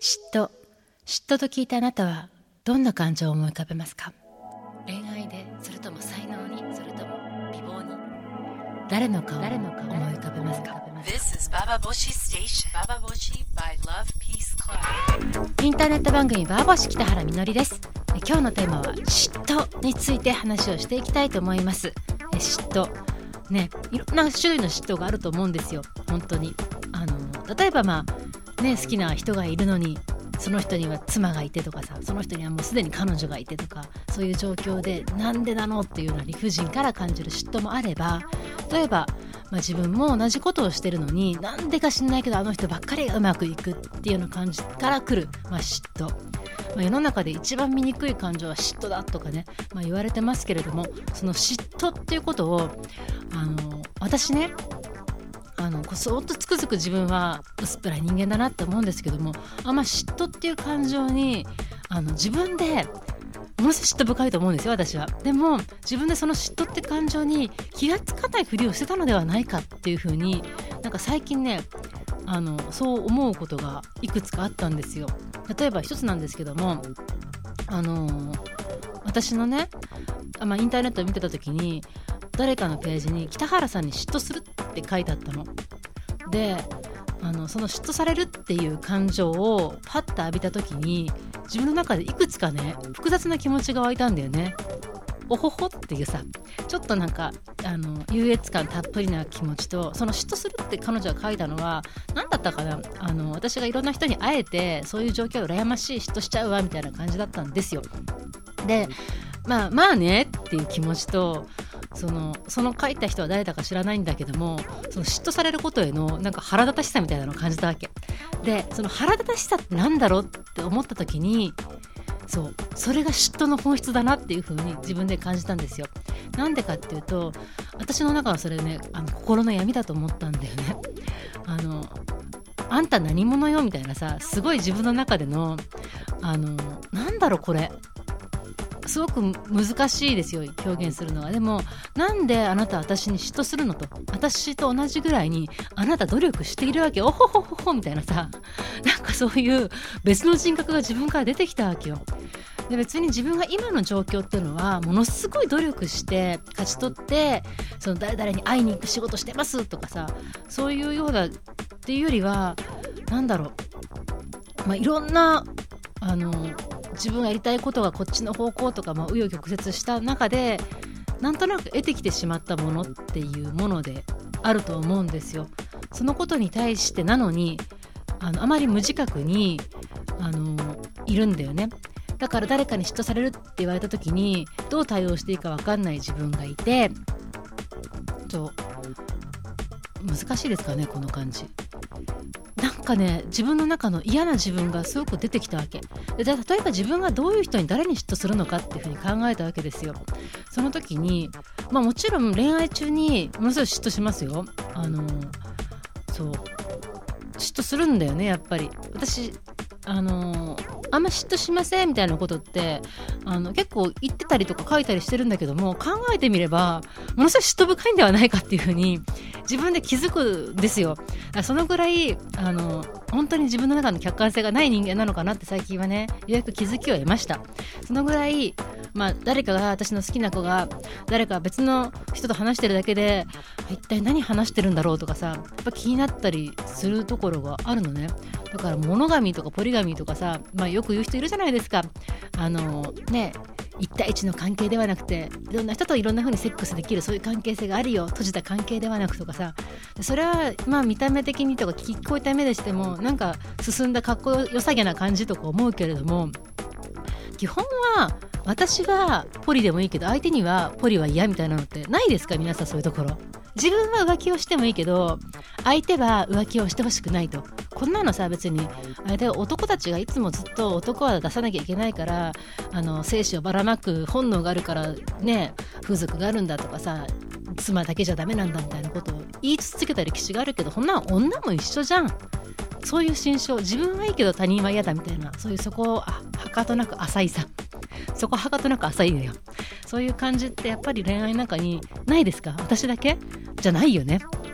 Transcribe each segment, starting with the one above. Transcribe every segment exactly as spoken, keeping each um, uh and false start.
嫉妬嫉妬と聞いたあなたはどんな感情を思い浮かべますか？恋愛で、それとも才能に、それとも美貌に、誰の顔を思い浮かべますか？ This is Baba Boshi Station. Baba Boshi by Love Peace Club. インターネット番組バーボシ北原みのりです。今日のテーマは嫉妬について話をしていきたいと思います。嫉妬ね、いろんな種類の嫉妬があると思うんですよ。本当にあの例えばまあね、好きな人がいるのにその人には妻がいてとかさ、その人にはもうすでに彼女がいてとか、そういう状況でなんでなのっていうような理不尽から感じる嫉妬もあれば、例えば、まあ、自分も同じことをしてるのになんでか知んないけどあの人ばっかりがうまくいくっていうような感じから来る、まあ、嫉妬、まあ、世の中で一番醜い感情は嫉妬だとかね、まあ、言われてますけれども、その嫉妬っていうことをあの私ねあのそっとつくづく自分は薄っぺらい人間だなって思うんですけども、あんま嫉妬っていう感情にあの自分でものすごい嫉妬深いと思うんですよ、私は。でも自分でその嫉妬って感情に気がつかないふりをしてたのではないかっていうふうに、なんか最近ねあのそう思うことがいくつかあったんですよ。例えば一つなんですけども、あの私のね、まあ、インターネットを見てた時に誰かのページに北原さんに嫉妬するって書いてあったので、あのその嫉妬されるっていう感情をパッと浴びた時に自分の中でいくつかね複雑な気持ちが湧いたんだよね。おほほっていうさ、ちょっとなんかあの優越感たっぷりな気持ちと、その嫉妬するって彼女が書いたのは何だったかな、あの私がいろんな人に会えてそういう状況羨ましい、嫉妬しちゃうわみたいな感じだったんですよ。でまあまあねっていう気持ちと、そのその書いた人は誰だか知らないんだけども、その嫉妬されることへのなんか腹立たしさみたいなのを感じたわけで、その腹立たしさってなんだろうって思った時に、そうそれが嫉妬の本質だなっていう風に自分で感じたんですよ。なんでかっていうと、私の中はそれねあの心の闇だと思ったんだよね。あのあんた何者よみたいなさ、すごい自分の中でのあのなんだろうこれすごく難しいですよ表現するのは。でもなんであなたは私に嫉妬するのと、私と同じぐらいにあなた努力しているわけ、おほほほほみたいなさ、なんかそういう別の人格が自分から出てきたわけよ。で別に自分が今の状況っていうのはものすごい努力して勝ち取って、その誰々に会いに行く仕事してますとかさ、そういうようなっていうよりはなんだろう、まあ、いろんなあの自分がやりたいことがこっちの方向とか、まあ、紆余曲折した中でなんとなく得てきてしまったものっていうものであると思うんですよ。そのことに対してなのにあのあまり無自覚にあのいるんだよね。だから誰かに嫉妬されるって言われた時にどう対応していいか分かんない自分がいて、ちょ難しいですかねこの感じ。なんかね自分の中の嫌な自分がすごく出てきたわけで、じゃあ例えば自分がどういう人に誰に嫉妬するのかっていうふうに考えたわけですよ。その時に、まあ、もちろん恋愛中にものすごい嫉妬しますよ。あのそう嫉妬するんだよねやっぱり。私あのあんま嫉妬しませんみたいなことってあの結構言ってたりとか書いたりしてるんだけども、考えてみればものすごい嫉妬深いんではないかっていうふうに自分で気づくんですよ。そのぐらいあの本当に自分の中の客観性がない人間なのかなって最近はねようやく気づきを得ました。そのぐらい、まあ、誰かが私の好きな子が誰か別の人と話してるだけで一体何話してるんだろうとかさ、やっぱ気になったりするところがあるのね。だからモノガミとかポリガミとかさ、まあ、よく言う人いるじゃないですか。あのね一対一の関係ではなくていろんな人といろんな風にセックスできるそういう関係性があるよ、閉じた関係ではなくとかさ、それはまあ見た目的にとか聞こえた目でしてもなんか進んだかっこよさげな感じとか思うけれども、基本は私はポリでもいいけど相手にはポリは嫌みたいなのってないですか皆さん。そういうところ自分は浮気をしてもいいけど相手は浮気をしてほしくないと、こんなのさ別にあれ男たちがいつもずっと男は出さなきゃいけないからあの精子をばらまく本能があるからね風俗があるんだとかさ、妻だけじゃダメなんだみたいなことを言い続けた歴史があるけど、こんなの女も一緒じゃん。そういう心象、自分はいいけど他人は嫌だみたいな、そういうそこをあはかとなく浅いさ、そこはかとなく浅いのよ。そういう感じってやっぱり恋愛なんかにないですか？私だけじゃないよね。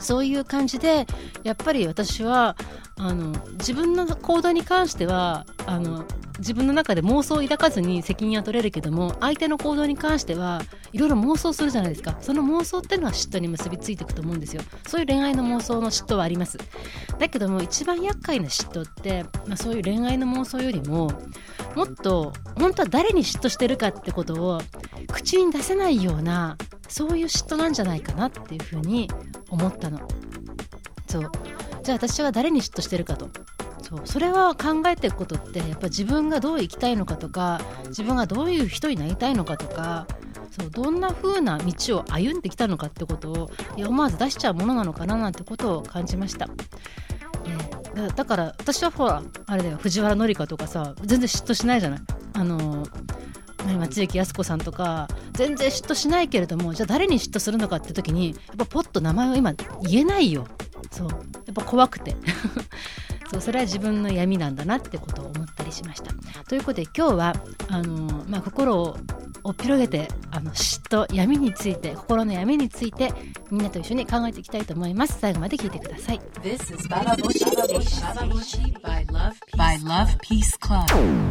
そういう感じでやっぱり私はあの自分の行動に関してはあの自分の中で妄想を抱かずに責任は取れるけども、相手の行動に関してはいろいろ妄想するじゃないですか。その妄想っていうのは嫉妬に結びついていくと思うんですよ。そういう恋愛の妄想の嫉妬はあります。だけども一番厄介な嫉妬って、まあ、そういう恋愛の妄想よりももっと本当は誰に嫉妬してるかってことを口に出せないような、そういう嫉妬なんじゃないかなっていうふうに思ったの。そうじゃあ私は誰に嫉妬してるかと、そうそれは考えていくことって、やっぱ自分がどう生きたいのかとか、自分がどういう人になりたいのかとか、そうどんな風な道を歩んできたのかってことをいや思わず出しちゃうものなのかななんてことを感じました。えー、だ, だから私はほらあれだよ、藤原紀香とかさ全然嫉妬しないじゃない。あの松雪泰子さんとか全然嫉妬しないけれども、じゃあ誰に嫉妬するのかって時にやっぱポッと名前を今言えないよ。そうやっぱ怖くてそうそれは自分の闇なんだなってことを思ったりしました。ということで今日はあの、まあ、心を広げてあの嫉妬、闇について、心の闇についてみんなと一緒に考えていきたいと思います。最後まで聞いてください。 This is Baba Boshi Station. Baba Boshi by Love Peace, by Love Peace Club.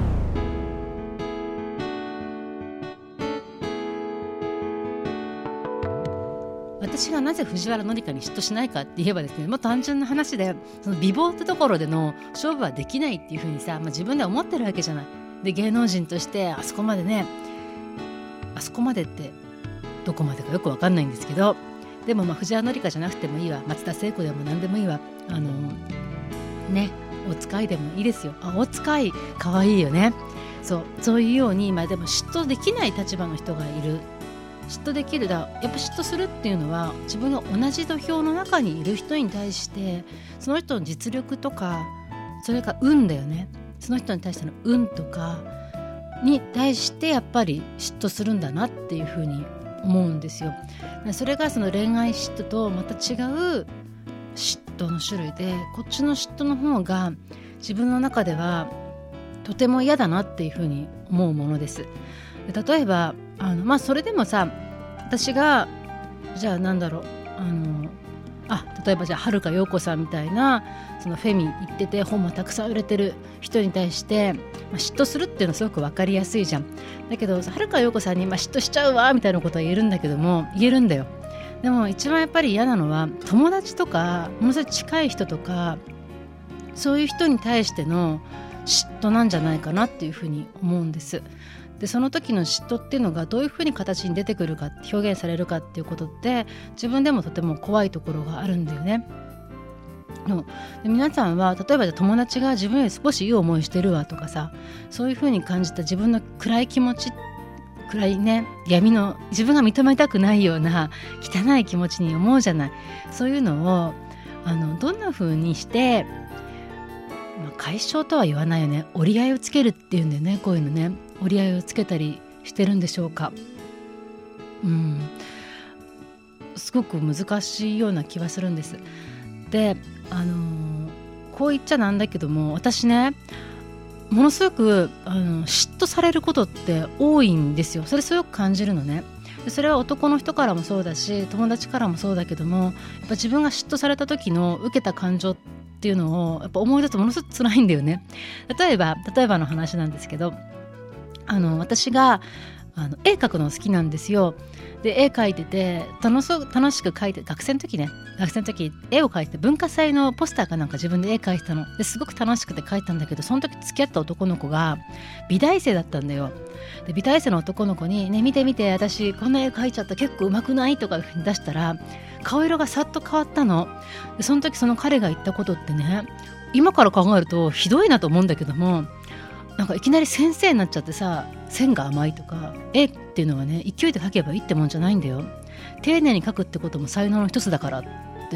私がなぜ藤原紀香に嫉妬しないかって言えばですね、もう単純な話で、その美貌ってところでの勝負はできないっていう風にさ、まあ、自分では思ってるわけじゃない。で芸能人としてあそこまでね、あそこまでってどこまでかよく分かんないんですけど、でもまあ藤原紀香じゃなくてもいいわ、松田聖子でも何でもいいわ、あのねお使いでもいいですよ。あお使いかわいいよね。そうそういうように今でも嫉妬できない立場の人がいる。嫉妬できるだやっぱ嫉妬するっていうのは自分が同じ土俵の中にいる人に対してその人の実力とか、それから運だよね。その人に対しての運とかに対してやっぱり嫉妬するんだなっていうふうに思うんですよ。それがその恋愛嫉妬とまた違う嫉妬の種類で、こっちの嫉妬の方が自分の中ではとても嫌だなっていうふうに思うものです。例えばあの、まあ、それでもさ、私がじゃあなんだろうあのあ例えばじゃあ遥陽子さんみたいなそのフェミ行ってて本もたくさん売れてる人に対して、まあ、嫉妬するっていうのはすごく分かりやすいじゃん。だけど遥陽子さんに、まあ、嫉妬しちゃうわみたいなことは言えるんだけども言えるんだよ。でも一番やっぱり嫌なのは友達とかものすごい近い人とかそういう人に対しての嫉妬なんじゃないかなっていうふうに思うんです。でその時の嫉妬っていうのがどういうふうに形に出てくるか、表現されるかっていうことって自分でもとても怖いところがあるんだよね。ので皆さんは例えば友達が自分より少しいい思いしてるわとかさ、そういうふうに感じた自分の暗い気持ち、暗いね闇の自分が認めたくないような汚い気持ちに思うじゃない。そういうのをあのどんなふうにしてまあ、解消とは言わないよね。折り合いをつけるっていうんだよね。こういうのね、折り合いをつけたりしてるんでしょうか。うんすごく難しいような気はするんです。で、あのー、こう言っちゃなんだけども、私ねものすごくあの嫉妬されることって多いんですよ。それすごく感じるのね。でそれは男の人からもそうだし友達からもそうだけども、やっぱ自分が嫉妬された時の受けた感情っていうのをやっぱ思い出すとものすごく辛いんだよね。例えば例えばの話なんですけど、あの私があの絵描くの好きなんですよ。で絵描いてて楽し楽しく描いて、学生の時ね学生の時絵を描いて文化祭のポスターかなんか自分で絵描いてたのですごく楽しくて描いたんだけど、その時付き合った男の子が美大生だったんだよ。で美大生の男の子にね見て見て私こんな絵描いちゃった結構うまくないとか出したら顔色がさっと変わったの。でその時その彼が言ったことってね、今から考えるとひどいなと思うんだけども、なんかいきなり先生になっちゃってさ、線が甘いとか絵っていうのはね勢いで描けばいいってもんじゃないんだよ。丁寧に描くってことも才能の一つだからって、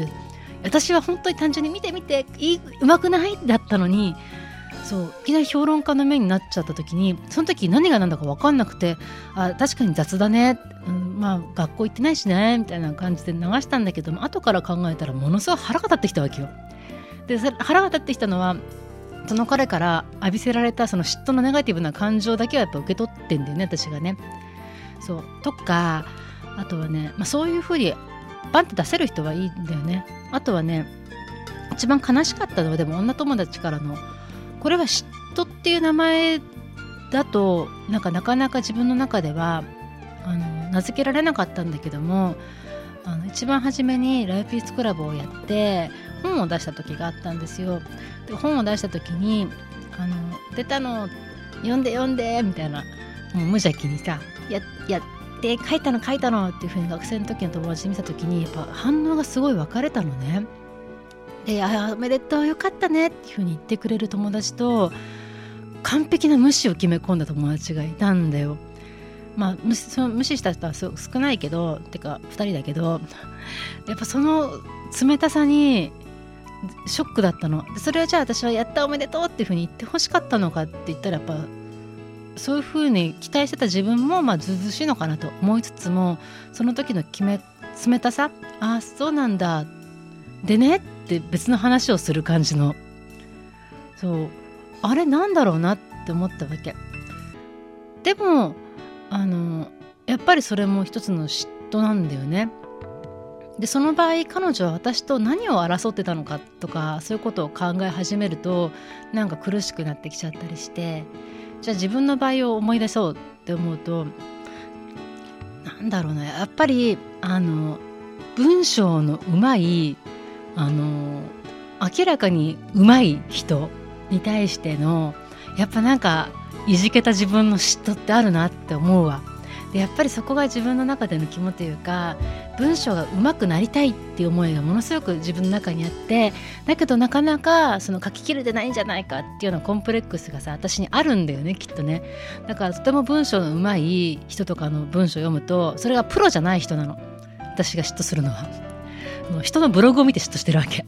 私は本当に単純に見て見ていいうまくないだったのに、そういきなり評論家の目になっちゃった時に、その時何が何だか分かんなくて、あ確かに雑だね、うん、まあ学校行ってないしねみたいな感じで流したんだけども、後から考えたらものすごい腹が立ってきたわけよ。で腹が立ってきたのはその彼から浴びせられたその嫉妬のネガティブな感情だけはやっぱ受け取ってんだよね、私がね。そうとかあとはね、まあ、そういうふうにバンって出せる人はいいんだよね。あとはね、一番悲しかったのはでも女友達からの、これは嫉妬っていう名前だとなんかなかなか自分の中ではあの名付けられなかったんだけども、あの一番初めにライフピースクラブをやって本を出した時があったんですよ。で本を出した時にあの出たの読んで読んでみたいな、もう無邪気にさややって書いたの書いたのっていう風に学生の時の友達に見た時にやっぱ反応がすごい分かれたのね。で、あ、おめでとうよかったねっていう風に言ってくれる友達と、完璧な無視を決め込んだ友達がいたんだよ。まあ、無視、その無視した人は少ないけど、てかふたりだけど、やっぱその冷たさにショックだったの。それはじゃあ私はやったおめでとうっていう風に言ってほしかったのかって言ったら、やっぱそういう風に期待してた自分もまあずうずうしいのかなと思いつつも、その時の決め冷たさ、あ、そうなんだでねって別の話をする感じの、そうあれなんだろうなって思ったわけ。でもあのやっぱりそれも一つの嫉妬なんだよね。でその場合彼女は私と何を争ってたのかとか、そういうことを考え始めるとなんか苦しくなってきちゃったりして、じゃあ自分の場合を思い出そうって思うと、なんだろうな、やっぱりあの文章のうまい、あの明らかにうまい人に対してのやっぱなんかいじけた自分の嫉妬ってあるなって思うわ。でやっぱりそこが自分の中での肝というか、文章が上手くなりたいっていう思いがものすごく自分の中にあって、だけどなかなかその書ききれてないんじゃないかっていうようなコンプレックスがさ、私にあるんだよね、きっとね。だからとても文章の上手い人とかの文章を読むと、それがプロじゃない人なの、私が嫉妬するのは。もう人のブログを見て嫉妬してるわけ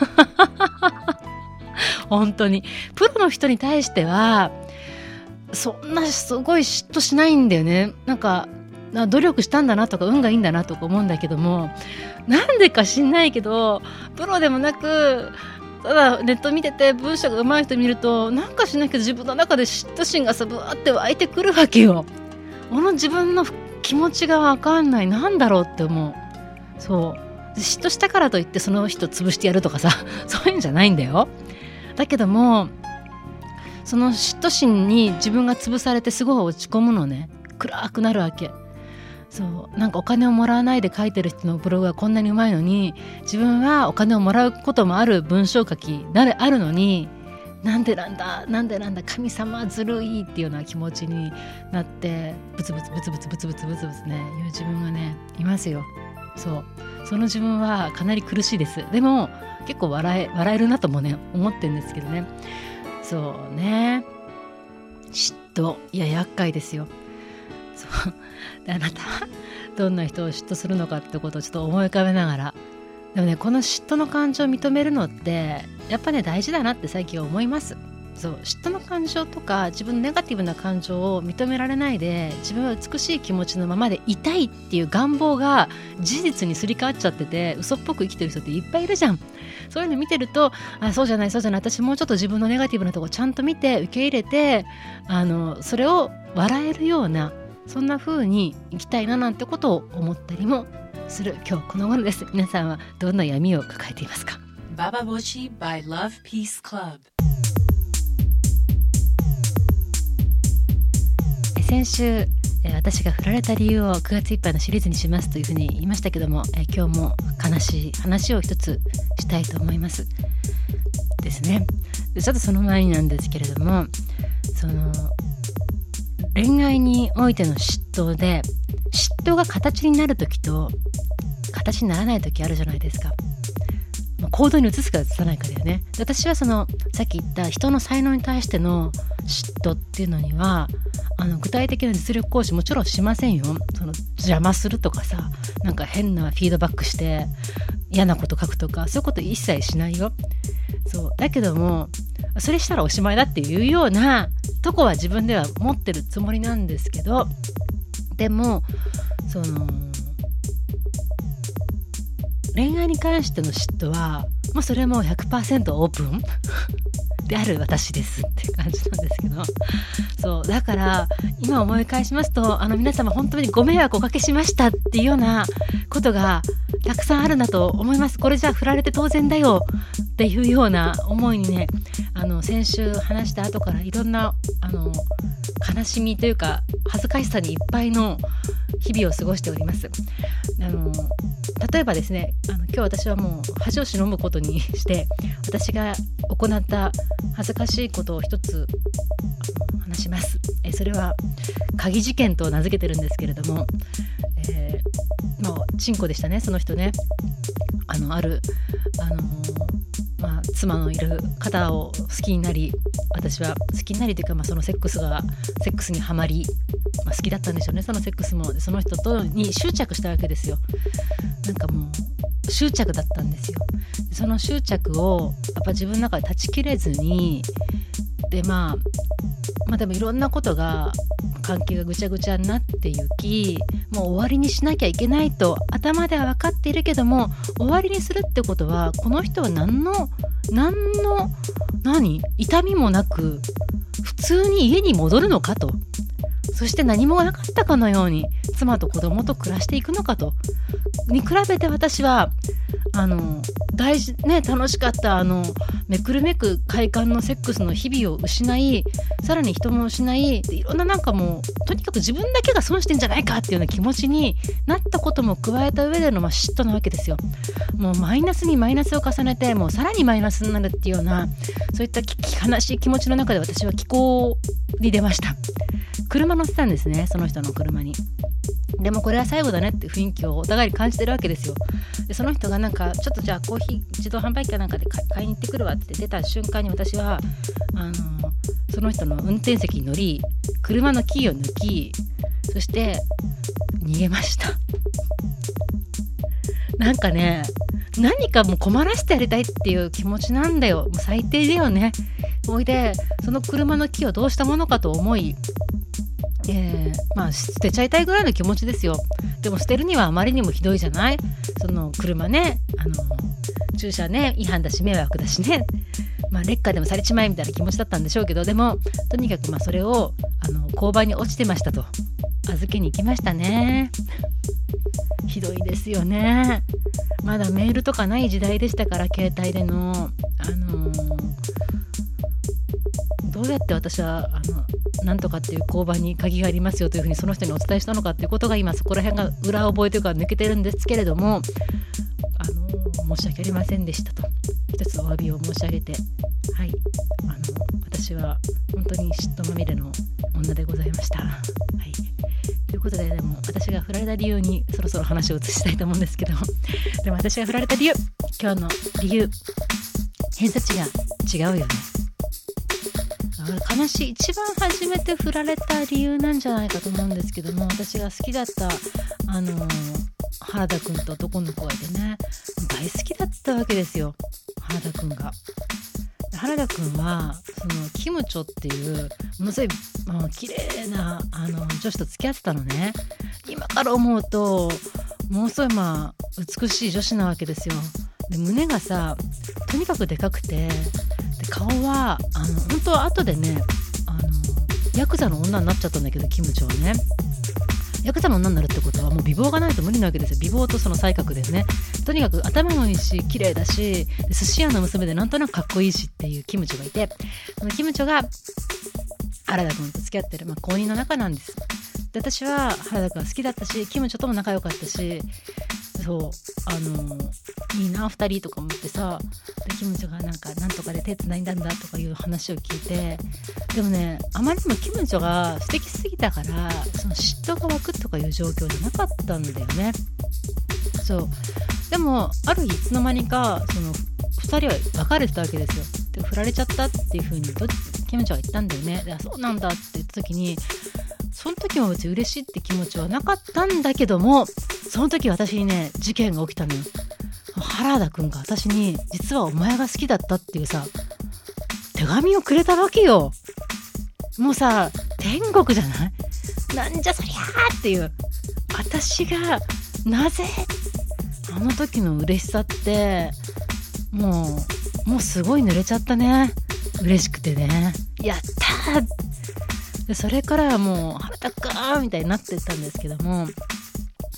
本当にプロの人に対してはそんなすごい嫉妬しないんだよね。なんか努力したんだなとか運がいいんだなとか思うんだけども、なんでか知んないけどプロでもなく、ただネット見てて文章が上手い人見ると、なんかしないけど自分の中で嫉妬心がさぶわって湧いてくるわけよ。この自分の気持ちが分かんない、なんだろうって思う。そう嫉妬したからといってその人潰してやるとかさ、そういうんじゃないんだよ。だけどもその嫉妬心に自分が潰されてすごい落ち込むのね。暗くなるわけ。そうなんかお金をもらわないで書いてる人のブログがこんなにうまいのに、自分はお金をもらうこともある文章書きなれあるのに、なんでなんだなんでなんだ神様ずるいっていうような気持ちになって、ブツブツブツブツブツブツブツブツねいう自分がねいますよ。そうその自分はかなり苦しいです。でも結構笑え笑えるなともね思ってるんですけどね。そうね、嫉妬、いや厄介ですよ。そうであなたはどんな人を嫉妬するのかってことをちょっと思い浮かべながら、でもねこの嫉妬の感情を認めるのってやっぱね大事だなって最近思います。そう嫉妬の感情とか自分のネガティブな感情を認められないで、自分は美しい気持ちのままでいたいっていう願望が事実にすり替わっちゃってて、嘘っぽく生きてる人っていっぱいいるじゃん。そういうの見てると、あそうじゃないそうじゃない、私もうちょっと自分のネガティブなところちゃんと見て受け入れて、あのそれを笑えるような、そんな風に生きたいななんてことを思ったりもする今日この頃です。皆さんはどんな闇を抱えていますか？ Bababoshi by Love Peace Club。 先週私が振られた理由をくがついっぱいのシリーズにしますというふうに言いましたけども、え今日も悲しい話を一つしたいと思いますですね。ちょっとその前になんですけれども、その恋愛においての嫉妬で、嫉妬が形になるときと形にならないときあるじゃないですか。行動に移すか移さないかだよね。で私はそのさっき言った人の才能に対しての嫉妬っていうのには、あの具体的な実力行使もちろんしませんよ。その邪魔するとかさ、なんか変なフィードバックして嫌なこと書くとか、そういうこと一切しないよ。そうだけどもそれしたらおしまいだっていうようなとこは自分では持ってるつもりなんですけど、でもその恋愛に関しての嫉妬は、まあ、それも ひゃくパーセント オープンである私ですっていう感じなんですけど、そうだから今思い返しますと、あの皆様本当にご迷惑をおかけしましたっていうようなことがたくさんあるんだと思います。これじゃあ振られて当然だよっていうような思いにね、あの先週話した後からいろんなあの悲しみというか恥ずかしさにいっぱいの日々を過ごしております。あの例えばですね、あの今日私はもう恥を忍ぶことにして私が行った恥ずかしいことを一つ話します。えそれは鍵事件と名付けてるんですけれども、えー、まあチンコでしたね。その人ね、あのあるあのーまあ、妻のいる方を好きになり、私は好きになりというか、まあ、そのセックスがセックスにはまり、まあ、好きだったんでしょうね。そのセックスもその人とに執着したわけですよ。なんかもう執着だったんですよ。その執着をやっぱ自分の中で断ち切れずに、でまあまあでもいろんなことが関係がぐちゃぐちゃになっていき、もう終わりにしなきゃいけないと頭では分かっているけども、終わりにするってことはこの人は何の何の何痛みもなく普通に家に戻るのかと、そして何もなかったかのように妻と子供と暮らしていくのかとに比べて、私はあの大事ね楽しかったあのめくるめく快感のセックスの日々を失い、さらに人も失い、いろんななんかもうとにかく自分だけが損してんじゃないかっていうような気持ちになったことも加えた上での、まあ、嫉妬なわけですよ。もうマイナスにマイナスを重ねて、もうさらにマイナスになるっていうような、そういった悲しい気持ちの中で私は気候に出ました。車乗ってたんですね、その人の車に。でもこれは最後だねって雰囲気をお互いに感じてるわけですよ。でその人がなんかちょっとじゃあコーヒー自動販売機かなんかで買いに行ってくるわって出た瞬間に、私はあのその人の運転席に乗り、車のキーを抜き、そして逃げましたなんかね、何かもう困らせてやりたいっていう気持ちなんだよ。もう最低だよね。おいでその車のキーをどうしたものかと思い、えー、まあ捨てちゃいたいぐらいの気持ちですよ。でも捨てるにはあまりにもひどいじゃない。その車ね、あの駐車ね違反だし迷惑だしね、まあ劣化でもされちまえみたいな気持ちだったんでしょうけど、でもとにかくまあそれをあの交番に落ちてましたと預けに行きましたね。ひどいですよね。まだメールとかない時代でしたから、携帯でのあのー、どうやって私はあのなんとかっていう交番に鍵がありますよというふうにその人にお伝えしたのかっていうことが、今そこら辺が裏覚えというか抜けてるんですけれども、あの申し訳ありませんでしたと一つお詫びを申し上げて、はい、あの私は本当に嫉妬まみれの女でございました。はい、ということで、でも私が振られた理由にそろそろ話を移したいと思うんですけどでも私が振られた理由、今日の理由、偏差値が違うよね。悲しい、一番初めて振られた理由なんじゃないかと思うんですけども、私が好きだったあのー、原田くんと男の子がいてね、大好きだったわけですよ、原田くんが。原田くんはそのキムチョっていうものすごい、まあ、綺麗なあの女子と付き合ってたのね。今から思うとものすごいまあ美しい女子なわけですよ。で胸がさとにかくでかくて、で顔はあの本当は後でねあのヤクザの女になっちゃったんだけど、キムチョはねヤクザの女になるってことはもう美貌がないと無理なわけですよ。美貌とその才覚ですね。とにかく頭もいいし綺麗だし、で寿司屋の娘でなんとなくかっこいいしっていうキムチョがいて、そのキムチョが原田君と付き合ってる、まあ、公認の仲なんです。で私は原田君が好きだったし、キムチョとも仲良かったし、そうあのいいなふたりとか思ってさ、でキムチョがなんかなんとかで手つないだんだとかいう話を聞いて、でもねあまりにもキムチョが素敵すぎたから、その嫉妬が湧くとかいう状況じゃなかったんだよね。そうでもある日いつの間にかそのふたりは別れてたわけですよ。で振られちゃったっていう風にキムチョは言ったんだよね。でそうなんだって言った時に、その時も別に嬉しいって気持ちはなかったんだけども、その時私にね事件が起きたのよ。原田くんが私に実はお前が好きだったっていうさ手紙をくれたわけよ。もうさ天国じゃない？なんじゃそりゃーっていう、私がなぜあの時の嬉しさってもうもうすごい濡れちゃったね。嬉しくてね、やったーでそれからはもう原田くんみたいになってったんですけども、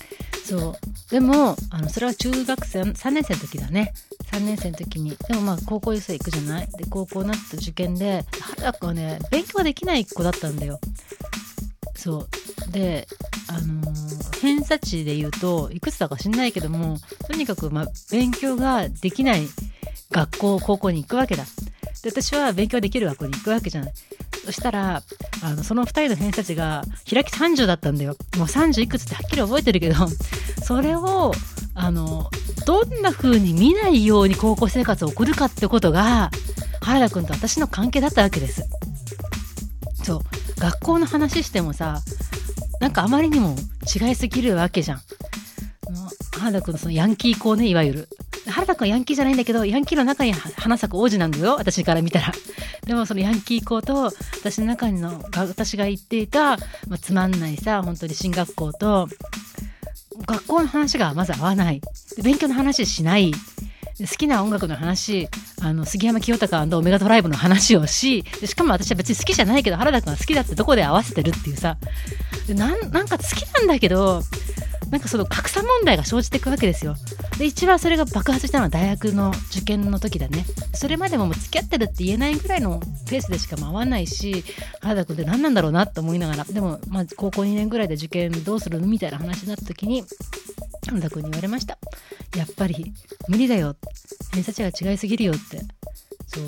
そうでもあのそれは中学生さんねん生の時だね。さんねん生の時にでもまあ高校生行くじゃない。で高校になって受験で原田君はね勉強ができない子だったんだよ。そうであのー、偏差値で言うといくつだか知んないけどもとにかく、まあ、勉強ができない学校高校に行くわけだ。で私は勉強できる学校に行くわけじゃない。そしたらあのそのふたりの偏差値が開きさんじゅうだったんだよ。もうさんじゅういくつってはっきり覚えてるけどそれをあのどんな風に見ないように高校生活を送るかってことが原田くんと私の関係だったわけです。そう学校の話してもさなんかあまりにも違いすぎるわけじゃん。原田くんのそのヤンキー校ね、いわゆる原田くんはヤンキーじゃないんだけどヤンキーの中に花咲く王子なんだよ私から見たら。でもそのヤンキー校と私の中の私が言っていた、まあ、つまんないさ本当に進学校と学校の話がまず合わない。勉強の話しない。好きな音楽の話あの杉山清隆&オメガトライブの話をしでしかも私は別に好きじゃないけど原田くんは好きだってどこで合わせてるっていうさで な, なんか好きなんだけどなんかその格差問題が生じていくわけですよ。で一番それが爆発したのは大学の受験の時だね。それまでももう付き合ってるって言えないぐらいのペースでしか回らないし原田くんって何なんだろうなって思いながらでも、まあ、高校にねんぐらいで受験どうするのみたいな話になった時に原田くんに言われました。やっぱり無理だよ偏差値が違いすぎるよって。そう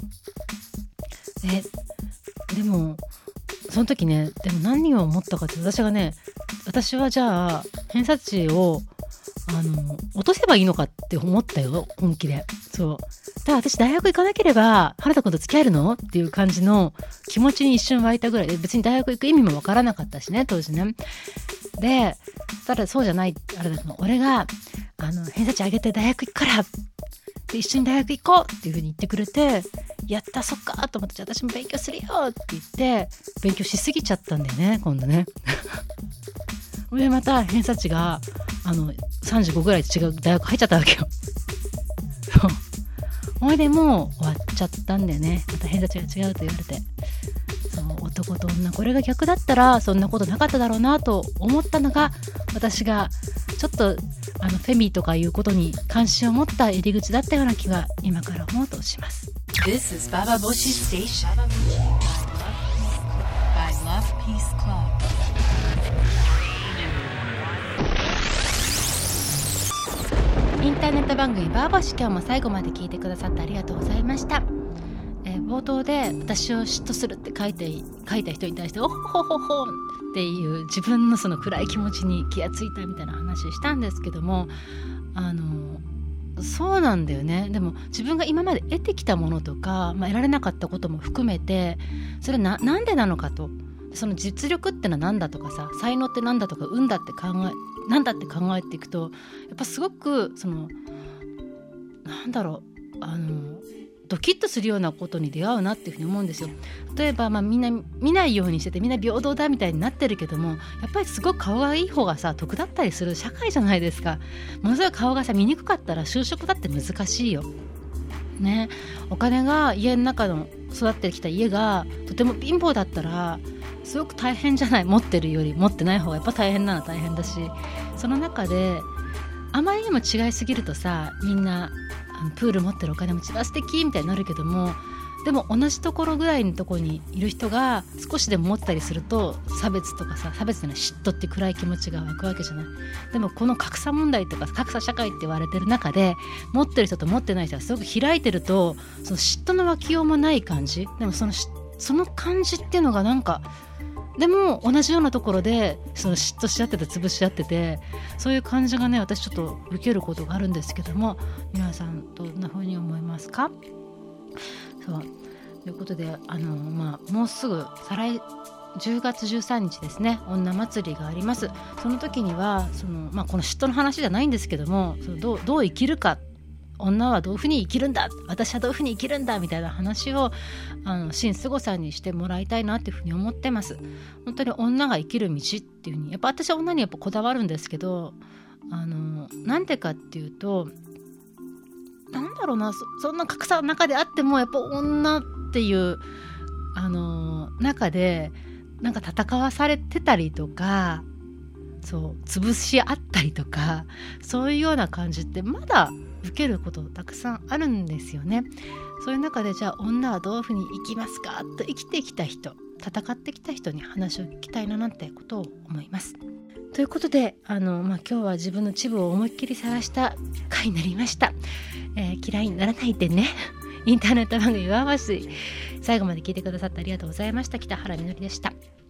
えでもその時ねでも何を思ったかって私がね私はじゃあ偏差値をあの落とせばいいのかって思ったよ本気で。そうだから私大学行かなければ原田くんと付き合えるのっていう感じの気持ちに一瞬湧いたぐらいで別に大学行く意味もわからなかったしね当時ね。でただそうじゃない原田くん俺があの偏差値上げて大学行くからで一緒に大学行こうっていう風に言ってくれてやったそっかと思ってじゃあ私も勉強するよって言って勉強しすぎちゃったんだよね今度ね。でまた偏差値があのさんじゅうごぐらい違う大学入っちゃったわけよ。そうほいでもう終わっちゃったんだよね。また偏差値が違うと言われてそう男と女これが逆だったらそんなことなかっただろうなと思ったのが私がちょっとあのフェミとかいうことに関心を持った入り口だったような気が今から思うとします。 This is Baba Boshi Station by Love Peace Club。 インターネット番組バーボシ今日も最後まで聞いてくださってありがとうございました。えー、冒頭で私を嫉妬するって書いて書いた人に対しておほほほほっていう自分のその暗い気持ちに気がついたみたいな話したんですけどもあのそうなんだよね。でも自分が今まで得てきたものとか、まあ、得られなかったことも含めてそれななんでなのかとその実力ってのは何だとかさ才能って何だとか運だって考えなんだって考えていくとやっぱすごくそのなんだろうあのドキッとするようなことに出会うなっていうふうに思うんですよ。例えば、まあ、みんな見ないようにしててみんな平等だみたいになってるけどもやっぱりすごく顔がいい方がさ得だったりする社会じゃないですか。ものすごい顔がさ見にくかったら就職だって難しいよね。お金が家の中の育ってきた家がとても貧乏だったらすごく大変じゃない。持ってるより持ってない方がやっぱ大変なのは大変だしその中であまりにも違いすぎるとさみんなあのプール持ってるお金持ちは素敵みたいになるけどもでも同じところぐらいのところにいる人が少しでも持ったりすると差別とかさ差別というのは嫉妬って暗い気持ちが湧くわけじゃない。でもこの格差問題とか格差社会って言われてる中で持ってる人と持ってない人がすごく開いてるとその嫉妬の湧きようもない感じでもそのその感じっていうのがなんかでも同じようなところでその嫉妬し合ってて潰し合っててそういう感じがね私ちょっと受けることがあるんですけども皆さんどんな風に思いますか。そうということであの、まあ、もうすぐ再来じゅうがつじゅうさんにちですね女祭りがあります。その時にはその、まあ、この嫉妬の話じゃないんですけどもそのどう、どう生きるか女はどういうふうに生きるんだ私はどういうふうに生きるんだみたいな話をあの新すごさんにしてもらいたいなっていうふうに思ってます。本当に女が生きる道っていうふうにやっぱ私は女にやっぱこだわるんですけどあのなんでかっていうとなんだろうな そ, そんな格差の中であってもやっぱ女っていうあの中でなんか戦わされてたりとかそう潰し合ったりとか、そういうような感じってまだ受けることたくさんあるんですよね。そういう中で、じゃあ女はどういうふうに生きますかと生きてきた人、戦ってきた人に話を聞きたいななんてことを思います。ということで、あの、まあ、今日は自分のチブを思いっきり晒した回になりました。えー、嫌いにならないでね。インターネット番組わばし、最後まで聞いてくださってありがとうございました。北原みのりでした。